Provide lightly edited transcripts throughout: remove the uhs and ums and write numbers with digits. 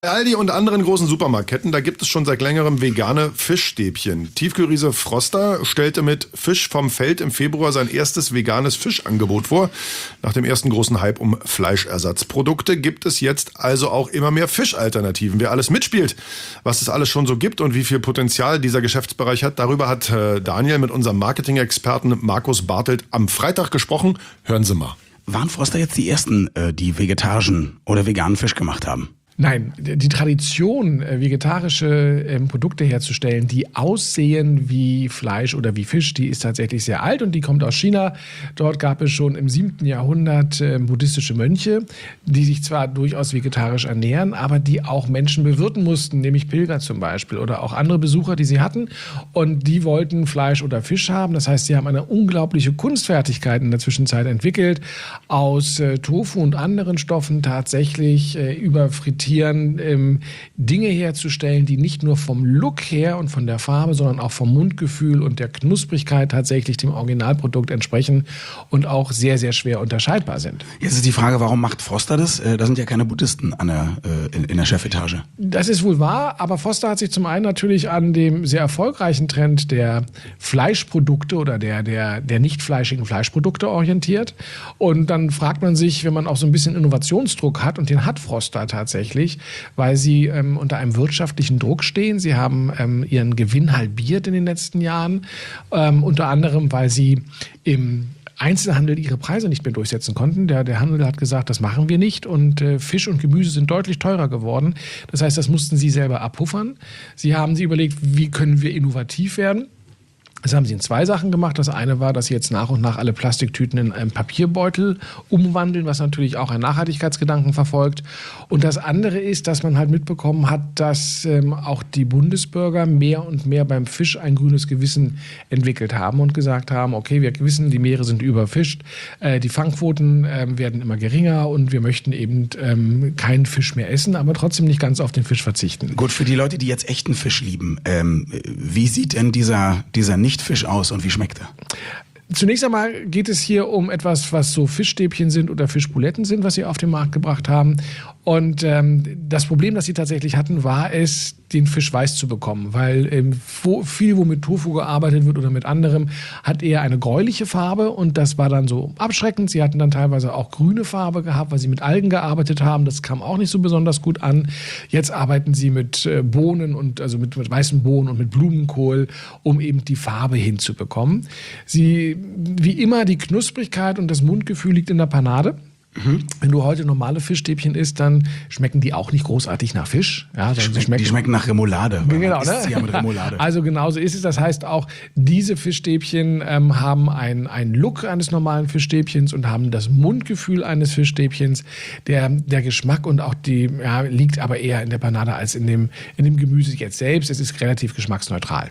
Bei Aldi und anderen großen Supermarktketten, da gibt es schon seit längerem vegane Fischstäbchen. Tiefkühlriese Froster stellte mit Fisch vom Feld im Februar sein erstes veganes Fischangebot vor. Nach dem ersten großen Hype um Fleischersatzprodukte gibt es jetzt also auch immer mehr Fischalternativen. Wer alles mitspielt, was es alles schon so gibt und wie viel Potenzial dieser Geschäftsbereich hat, darüber hat Daniel mit unserem Marketing-Experten Markus Bartelt am Freitag gesprochen. Hören Sie mal. Waren Froster jetzt die ersten, die vegetarischen oder veganen Fisch gemacht haben? Nein, die Tradition, vegetarische Produkte herzustellen, die aussehen wie Fleisch oder wie Fisch, die ist tatsächlich sehr alt und die kommt aus China. Dort gab es schon im 7. Jahrhundert buddhistische Mönche, die sich zwar durchaus vegetarisch ernähren, aber die auch Menschen bewirten mussten, nämlich Pilger zum Beispiel oder auch andere Besucher, die sie hatten. Und die wollten Fleisch oder Fisch haben. Das heißt, sie haben eine unglaubliche Kunstfertigkeit in der Zwischenzeit entwickelt, aus Tofu und anderen Stoffen tatsächlich über Frittieren Dinge herzustellen, die nicht nur vom Look her und von der Farbe, sondern auch vom Mundgefühl und der Knusprigkeit tatsächlich dem Originalprodukt entsprechen und auch sehr, sehr schwer unterscheidbar sind. Jetzt ist die Frage, warum macht Froster das? Da sind ja keine Buddhisten in der Chefetage. Das ist wohl wahr, aber Froster hat sich zum einen natürlich an dem sehr erfolgreichen Trend der Fleischprodukte oder der nicht fleischigen Fleischprodukte orientiert. Und dann fragt man sich, wenn man auch so ein bisschen Innovationsdruck hat, und den hat Froster tatsächlich, weil sie unter einem wirtschaftlichen Druck stehen. Sie haben ihren Gewinn halbiert in den letzten Jahren, unter anderem, weil sie im Einzelhandel ihre Preise nicht mehr durchsetzen konnten. Der Handel hat gesagt, das machen wir nicht, und Fisch und Gemüse sind deutlich teurer geworden. Das heißt, das mussten sie selber abpuffern. Sie haben sich überlegt, wie können wir innovativ werden? Das haben sie in 2 Sachen gemacht. Das eine war, dass sie jetzt nach und nach alle Plastiktüten in einen Papierbeutel umwandeln, was natürlich auch einen Nachhaltigkeitsgedanken verfolgt. Und das andere ist, dass man halt mitbekommen hat, dass auch die Bundesbürger mehr und mehr beim Fisch ein grünes Gewissen entwickelt haben und gesagt haben, okay, wir wissen, die Meere sind überfischt, die Fangquoten werden immer geringer und wir möchten eben keinen Fisch mehr essen, aber trotzdem nicht ganz auf den Fisch verzichten. Gut, für die Leute, die jetzt echten Fisch lieben, wie sieht denn dieser Nicht-Fisch aus und wie schmeckt er? Zunächst einmal geht es hier um etwas, was so Fischstäbchen sind oder Fischbuletten sind, was sie auf den Markt gebracht haben. Und das Problem, das sie tatsächlich hatten, war es, den Fisch weiß zu bekommen, weil viel, wo mit Tofu gearbeitet wird oder mit anderem, hat eher eine gräuliche Farbe, und das war dann so abschreckend. Sie hatten dann teilweise auch grüne Farbe gehabt, weil sie mit Algen gearbeitet haben. Das kam auch nicht so besonders gut an. Jetzt arbeiten sie mit Bohnen und also mit weißen Bohnen und mit Blumenkohl, um eben die Farbe hinzubekommen. Wie immer, die Knusprigkeit und das Mundgefühl liegt in der Panade. Wenn du heute normale Fischstäbchen isst, dann schmecken die auch nicht großartig nach Fisch. Ja, die schmecken nach Remoulade. Genau, ne? Ja, mit Remoulade. Also genauso ist es. Das heißt auch, diese Fischstäbchen haben einen Look eines normalen Fischstäbchens und haben das Mundgefühl eines Fischstäbchens. Der Geschmack und auch liegt aber eher in der Panade als in dem Gemüse jetzt selbst. Es ist relativ geschmacksneutral.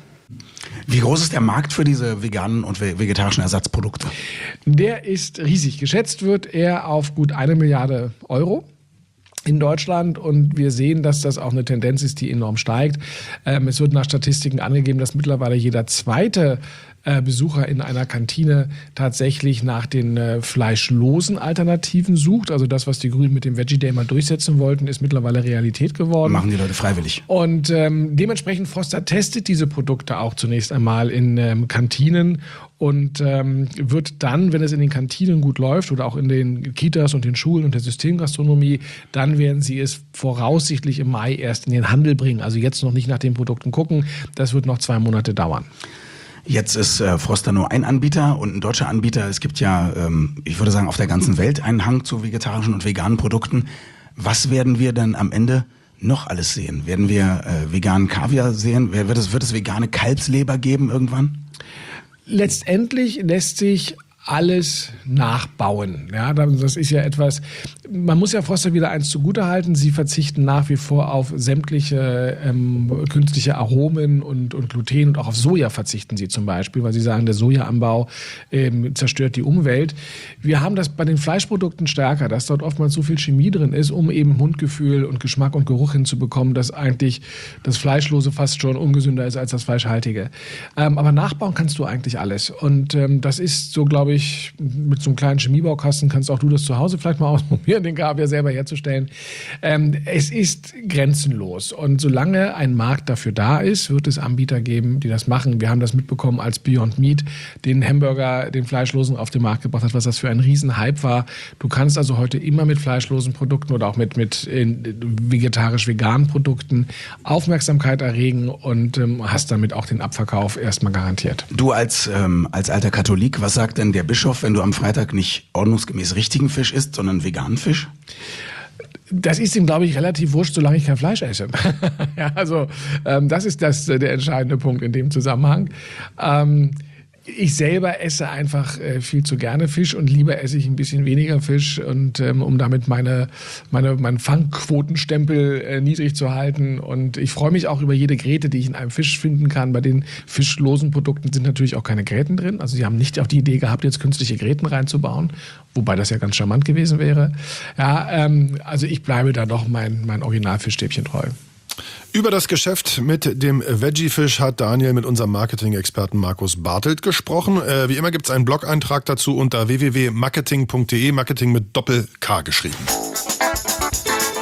Wie groß ist der Markt für diese veganen und vegetarischen Ersatzprodukte? Der ist riesig. Geschätzt wird er auf gut 1 Milliarde Euro in Deutschland, und wir sehen, dass das auch eine Tendenz ist, die enorm steigt. Es wird nach Statistiken angegeben, dass mittlerweile jeder zweite Besucher in einer Kantine tatsächlich nach den fleischlosen Alternativen sucht. Also das, was die Grünen mit dem Veggie Day mal durchsetzen wollten, ist mittlerweile Realität geworden. Machen die Leute freiwillig. Und dementsprechend Froster testet diese Produkte auch zunächst einmal in Kantinen und wird dann, wenn es in den Kantinen gut läuft oder auch in den Kitas und den Schulen und der Systemgastronomie, dann werden sie es voraussichtlich im Mai erst in den Handel bringen. Also jetzt noch nicht nach den Produkten gucken. Das wird noch 2 Monate dauern. Jetzt ist Froster nur ein Anbieter und ein deutscher Anbieter. Es gibt ja, ich würde sagen, auf der ganzen Welt einen Hang zu vegetarischen und veganen Produkten. Was werden wir dann am Ende noch alles sehen? Werden wir veganen Kaviar sehen? Wird es vegane Kalbsleber geben irgendwann? Letztendlich lässt sich alles nachbauen. Ja, das ist ja etwas, man muss ja Froster wieder eins zugutehalten, sie verzichten nach wie vor auf sämtliche künstliche Aromen und Gluten, und auch auf Soja verzichten sie zum Beispiel, weil sie sagen, der Sojaanbau zerstört die Umwelt. Wir haben das bei den Fleischprodukten stärker, dass dort oftmals so viel Chemie drin ist, um eben Mundgefühl und Geschmack und Geruch hinzubekommen, dass eigentlich das Fleischlose fast schon ungesünder ist als das Fleischhaltige. Aber nachbauen kannst du eigentlich alles, und das ist so, glaube glaube ich, mit so einem kleinen Chemiebaukasten kannst auch du das zu Hause vielleicht mal ausprobieren, den Kaviar selber herzustellen. Es ist grenzenlos. Und solange ein Markt dafür da ist, wird es Anbieter geben, die das machen. Wir haben das mitbekommen, als Beyond Meat den Hamburger, den fleischlosen, auf den Markt gebracht hat, was das für ein Riesenhype war. Du kannst also heute immer mit fleischlosen Produkten oder auch mit vegetarisch-veganen Produkten Aufmerksamkeit erregen und hast damit auch den Abverkauf erstmal garantiert. Du als alter Katholik, was sagt denn der Bischof, wenn du am Freitag nicht ordnungsgemäß richtigen Fisch isst, sondern veganen Fisch? Das ist ihm, glaube ich, relativ wurscht, solange ich kein Fleisch esse. Ja, also das ist der entscheidende Punkt in dem Zusammenhang. Ich selber esse einfach viel zu gerne Fisch und lieber esse ich ein bisschen weniger Fisch und um damit meinen Fangquotenstempel niedrig zu halten. Und ich freue mich auch über jede Gräte, die ich in einem Fisch finden kann. Bei den fischlosen Produkten sind natürlich auch keine Gräten drin. Also sie haben nicht auf die Idee gehabt, jetzt künstliche Gräten reinzubauen, wobei das ja ganz charmant gewesen wäre. Ja, also ich bleibe da doch mein Originalfischstäbchen treu. Über das Geschäft mit dem Veggie-Fisch hat Daniel mit unserem Marketing-Experten Markus Bartelt gesprochen. Wie immer gibt es einen Blog-Eintrag dazu unter www.marketing.de, Marketing mit Doppel-K geschrieben.